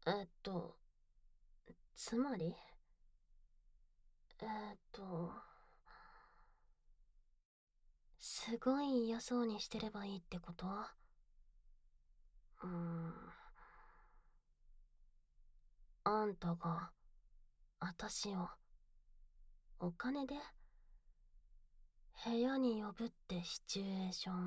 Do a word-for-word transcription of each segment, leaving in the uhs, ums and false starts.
えっと、つまりえっと、すごい嫌そうにしてればいいってこと？うーん。あんたが、あたしを、お金で部屋に呼ぶってシチュエーショ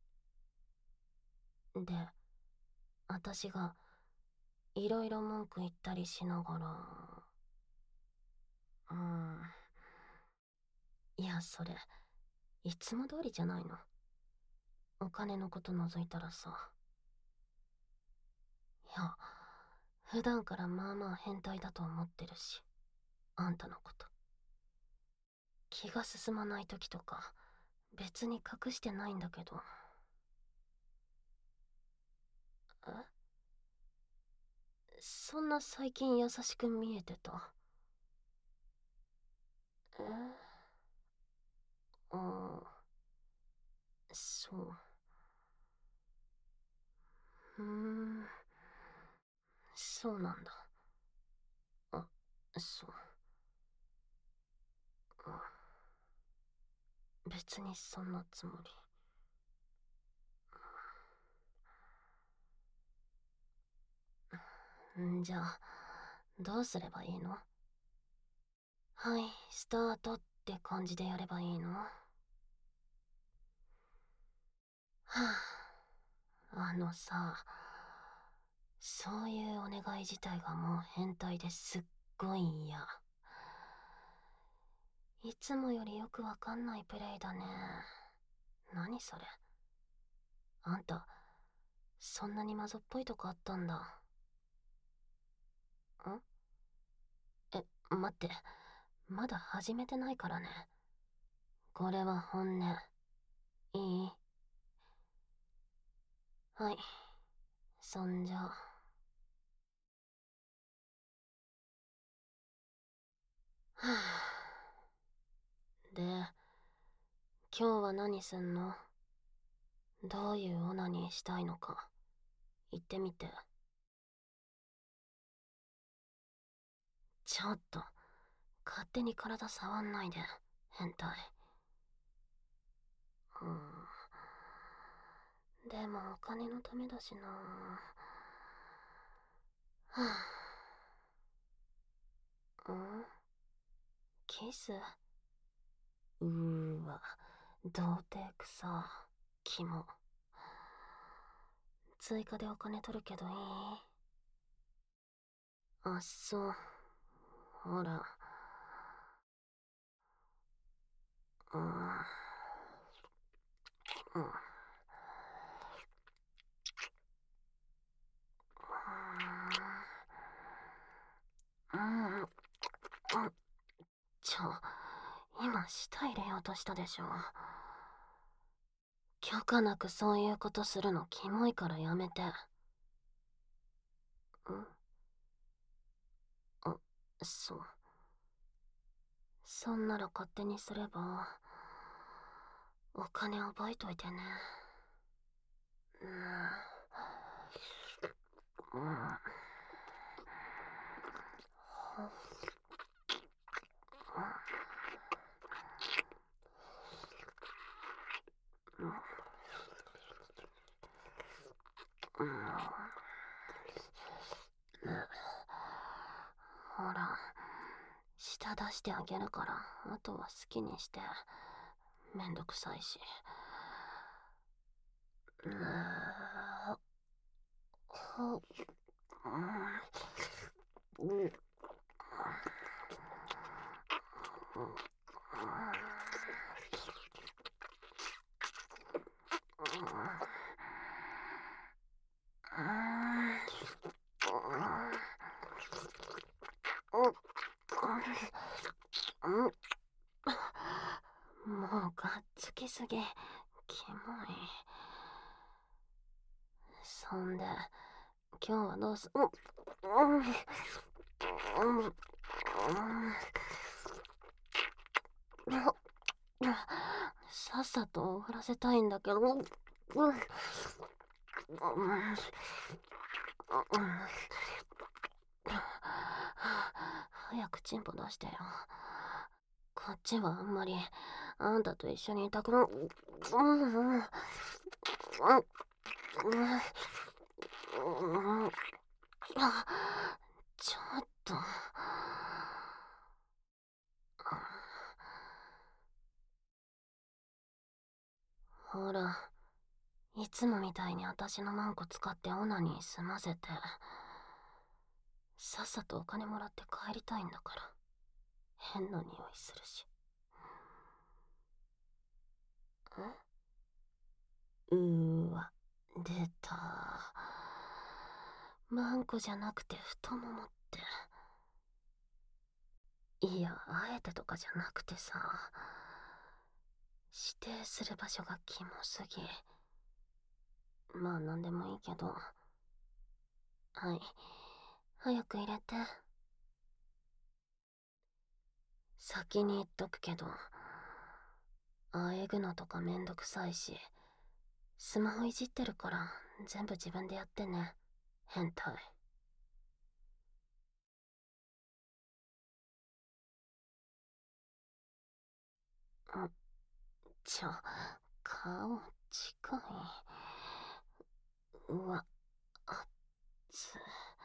ンで、あたしが、いろいろ文句言ったりしながら、うーん。いや、それ、いつも通りじゃないの。お金のこと除いたらさ。いや、普段からまあまあ変態だと思ってるし、あんたのこと。気が進まない時とか、別に隠してないんだけど。え、そんな最近優しく見えてた？え、ああ、そう。うーん、そうなんだ。あ、そう。別にそんなつもり。んじゃあ、どうすればいいの？はい、スタートって感じでやればいいの？はあ、あのさ、そういうお願い自体がもう変態ですっごい嫌。いつもよりよくわかんないプレイだね。何それ。あんた、そんなにマゾっぽいとこあったんだ。んえ、待って。まだ始めてないからね。これは本音。いい？はい。そんじゃ。はぁ。で、今日は何すんの？どういうオナニーしたいのか、言ってみて。ちょっと、勝手に体触んないで、変態。うーん。でもお金のためだしな。はぁ。ん？キス？うーわ、童貞くさ。キモ。追加でお金取るけどいい？あっそう。ほら。うーん。うん。うん。うん。ちょ、今舌入れようとしたでしょ。許可なくそういうことするのキモいからやめて。ん？あ、そう。そんなら勝手にすれば、お金覚えといてね。うーん。うん。うん。ほら、舌出してあげるから、あとは好きにして。めんどくさいし。うーほ、うん。うん。もうがっつきすぎ。キモい。そんで、今日はどうす、うん、うん、うん、うん、さっさと終わらせたいんだけど、うん、うん、うん、 早くチンポ出してよ。こっちはあんまりあんたと一緒にいたくな、うんうんうんうんうんうん、あ、ちょっと。ほら、いつもみたいに私のマンコ使ってオナニー済ませて、さっさとお金もらって帰りたいんだから。変な匂いするし。ん、うーわ、出た。マンコじゃなくて太ももって。いや、あえてとかじゃなくてさ、指定する場所がキモすぎ。まあなんでもいいけど。はい、早く入れて。先に言っとくけど、あえぐのとかめんどくさいし、スマホいじってるから全部自分でやってね。変態。ん、ちょ、顔近い。うわ、あっつ。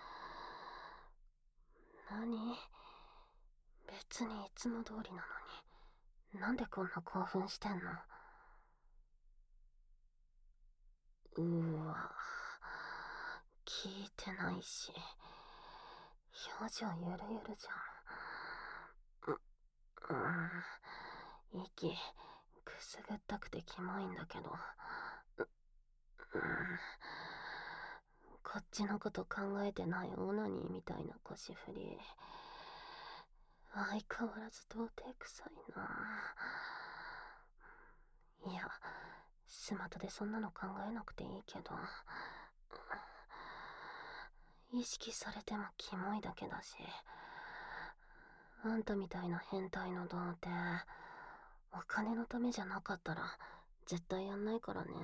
何？別にいつも通りなのに、なんでこんな興奮してんの？うーわ、聞いてないし、表情ゆるゆるじゃん。う、うん、息くすぐったくてキモいんだけど、う、うん、こっちのこと考えてないオナニーみたいな腰振り、相変わらず童貞臭いな。いや、スマトでそんなの考えなくていいけど、意識されてもキモいだけだし、あんたみたいな変態の童貞、お金のためじゃなかったら絶対やんないからね。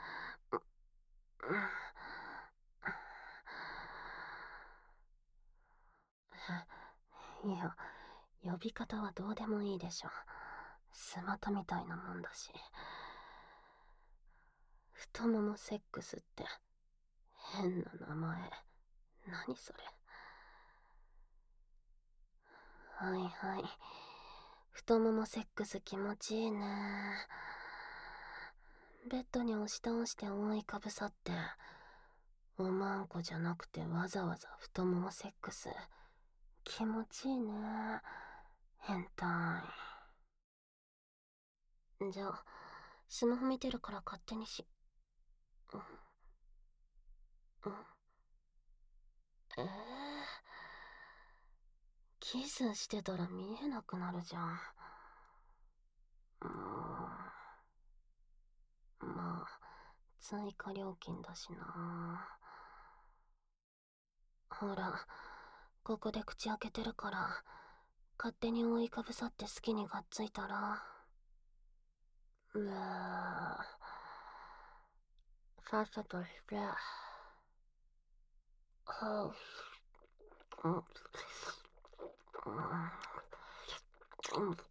いや、呼び方はどうでもいいでしょ。スマトみたいなもんだし。太ももセックスって変な名前。何それ。はいはい。太ももセックス気持ちいいね。ベッドに押し倒して覆いかぶさって、おまんこじゃなくてわざわざ太ももセックス。気持ちいいね。変態。じゃあ、スマホ見てるから勝手にし、うん、うん、えー、キスしてたら見えなくなるじゃん。うーん、まあ、追加料金だしな。ほら、ここで口開けてるから、勝手に覆いかぶさって好きにがっついたら。うわぁ、さっさとして。はう、うん、うん、うん、うん、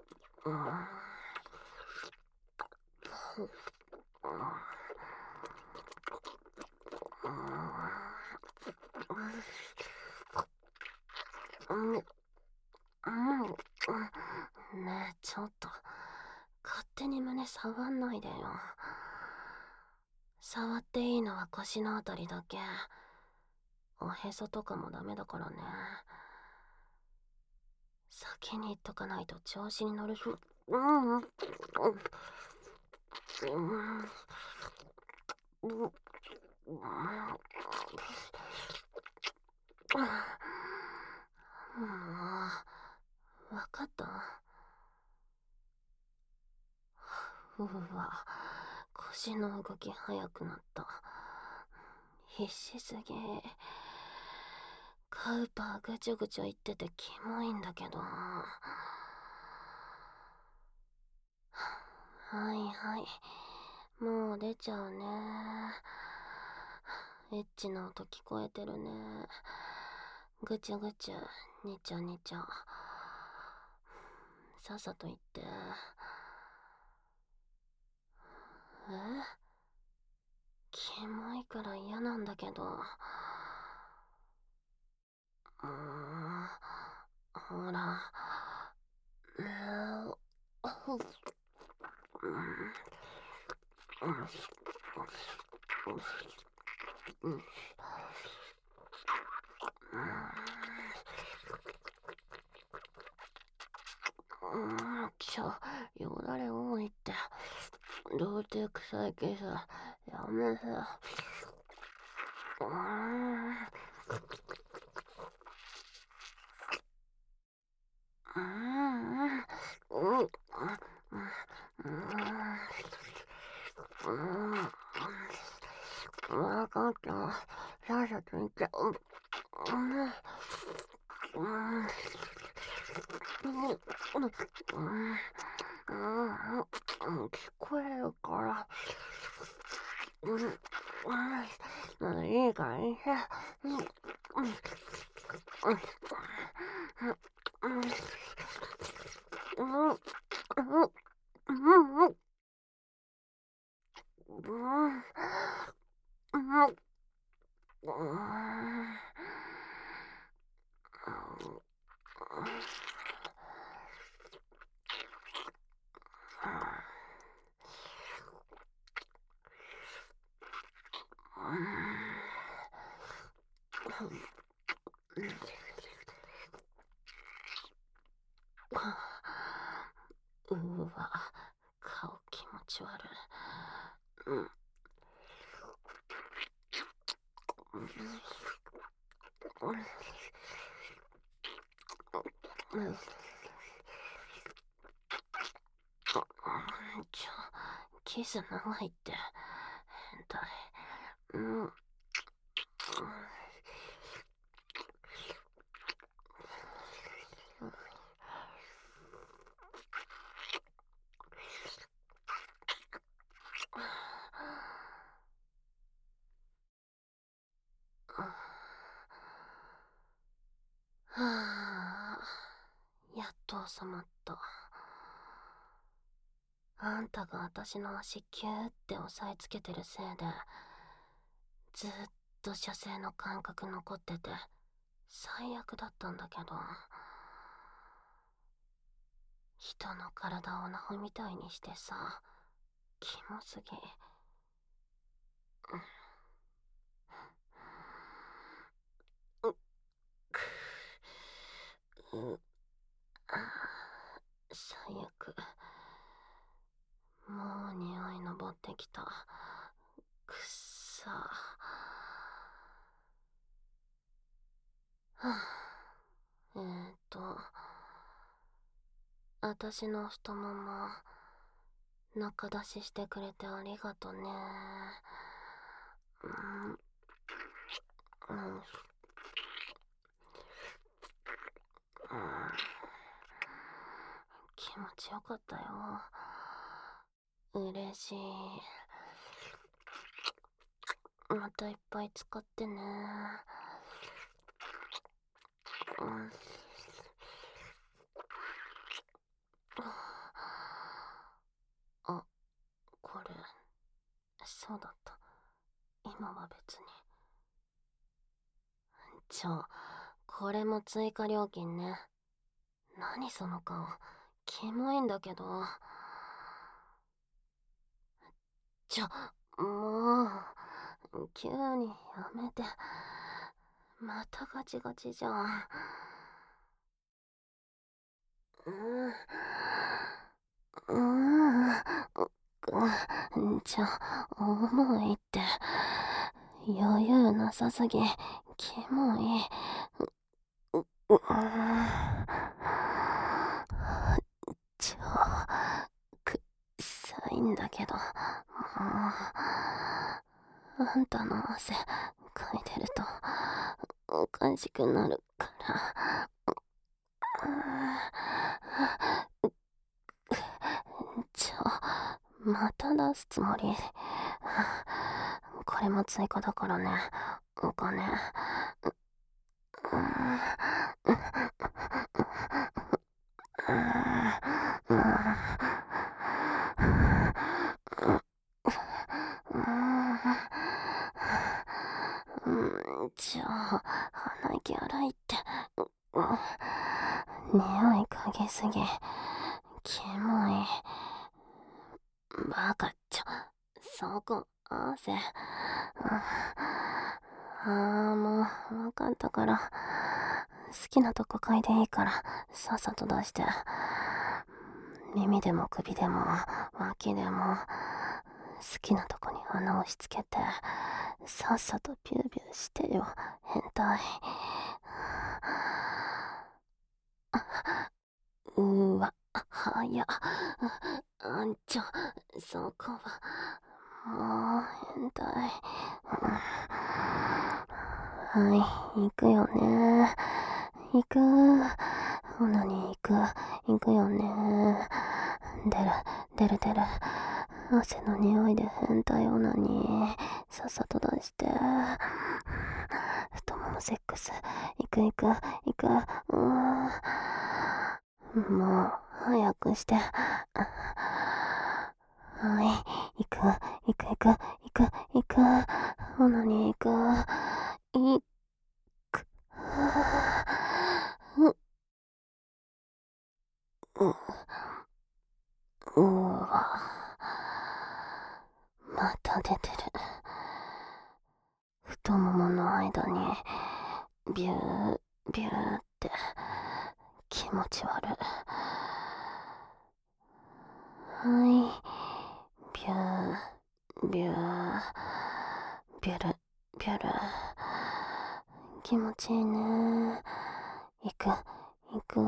うん、うん、ねえ、ちょっと、勝手に胸触んないでよ。触っていいのは腰のあたりだけ。おへそとかもダメだからね。先に言っとかないと調子に乗るし。うん、うん、うん、うん、もう、わかった？うわ、腰の動き速くなった。必死すぎ。カウパーぐちょぐちょ言っててキモいんだけど。はいはい。もう出ちゃうね。エッチな音聞こえてるね。 ぐちゅぐちゅ、にちゃにちゃ。さっさと言って。え、キモいから嫌なんだけど。うーん、ほら。ねえ、うんうんうんうん、ちょ、よだれ多いって。童貞臭いけさ、やめさ。うーん、うーん、うん、うん、うん、うん、わかった。さっさと言って、うん、うん、うん、うん、うん、うん、聞こえるから。うん、うん、いいからいいね。うん、うん、うん、うん、うん、うん、うん、うん、うん、うん、うわ、顔気持ち悪い。うん、うん、ちょ、キス長いって。変態。うん、うん、はあ、やっと収まった。あんたが私の足キューって押さえつけてるせいで、ずっと射精の感覚残ってて、最悪だったんだけど、人の体をアホみたいにしてさ、キモすぎ。う、く、う、あ、最悪。もう匂い登ってきた。くっさ。はあ、えーと、私の太もも、中出ししてくれてありがとね。うん、うん、うん、気持ちよかったよ。嬉しい。またいっぱい使ってね。うん、あ、これ、そうだった。今は別に。ちょ、これも追加料金ね。何その顔。キモいんだけど。ちょ、もう、急にやめて。またガチガチじゃん。うーん、うーん、ちょ、重いって。余裕なさすぎ、キモい。う、う、うーん、ちょ、くっさいんだけど、もう、あんたの汗かいてると、おかしくなるから。ちょ、また出すつもり。これも追加だからね、お金。 じゃあ、鼻息荒いって。匂い嗅ぎすぎ。キモい。バカっちょ。そこ、汗。ああ、もう、わかったから。好きなとこ嗅いでいいから、さっさと出して。耳でも首でも、脇でも、好きなとこに鼻を押し付けて、さっさとピューピューしてよ、変態。うーわ、はや。あんちょ、そこは、もう、変態。はい、行くよね。行く。オナニー行く。行くよね。出る、出る出る。汗の匂いで変態オナニー。さっさと出して。太ももセックス。行く行く、行く。うーん。もう、早くして。はい、行く、行く行く、行く、行く。オナニー行く。行く。う、う、うわ。また出てる。太ももの間に、ビュー、ビューって、気持ち悪い。はい。ビュー、ビュー、ビュル、ビュル。気持ちいいね。行く、行く。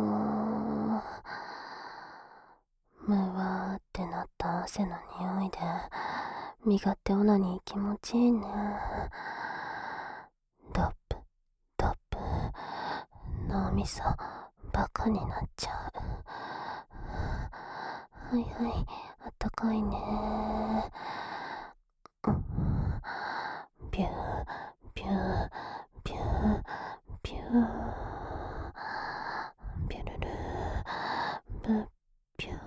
むわーってなった汗の匂いで、身勝手オナニー気持ちいいね。ドップ、ドップ。脳みそ、バカになっちゃう。はいはい、あったかいね。ビュー、ビュー、ビュー、ビュー。ビュルルー、ブッビュー。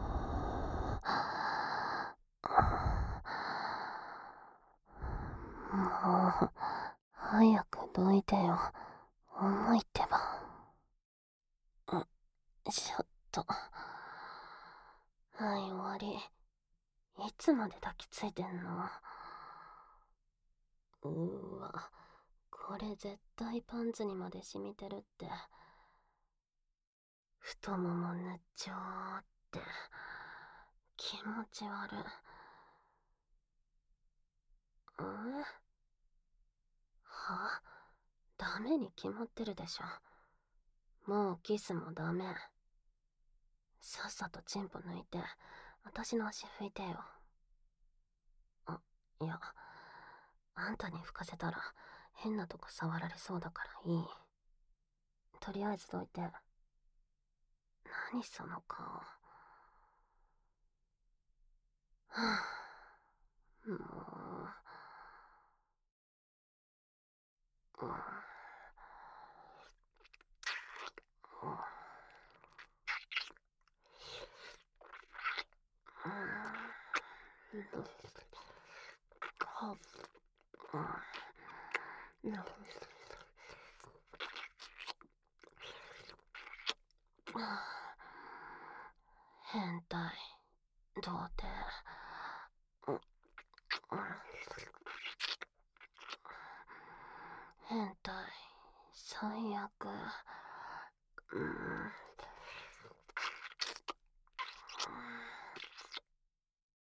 もう、早くどいてよ。重いってば。ん、ちょっと。はい、終わり。いつまで抱きついてんの？うーわ、これ絶対パンツにまで染みてるって。太ももぬっちょーって。気持ち悪い。ん？は？ダメに決まってるでしょ。もうキスもダメ。さっさとチンポ抜いて、私の足拭いてよ。あ、いや、あんたに拭かせたら変なとこ触られそうだからいい。とりあえずどいて。何その顔。はぁ、もう、うん、変態、童貞。変態、最悪。うん。